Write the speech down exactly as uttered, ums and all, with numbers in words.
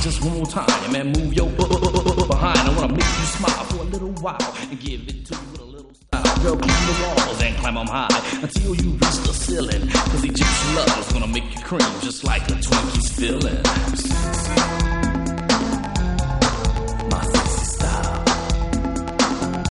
just one more time, man, move your behind. I wanna make you smile for a little while and give it to you with a little style. Girl, climb the walls and climb them high until you reach the ceiling. Cause Egyptian love is gonna make you cream just like a Twinkies feeling.